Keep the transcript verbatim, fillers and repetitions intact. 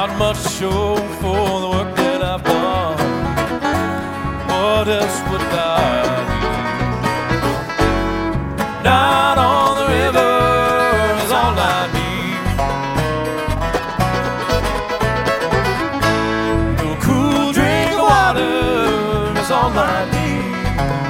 Not much to show for the work that I've done. What else would I need? Night on the river is all I need. A cool drink of water is all I need.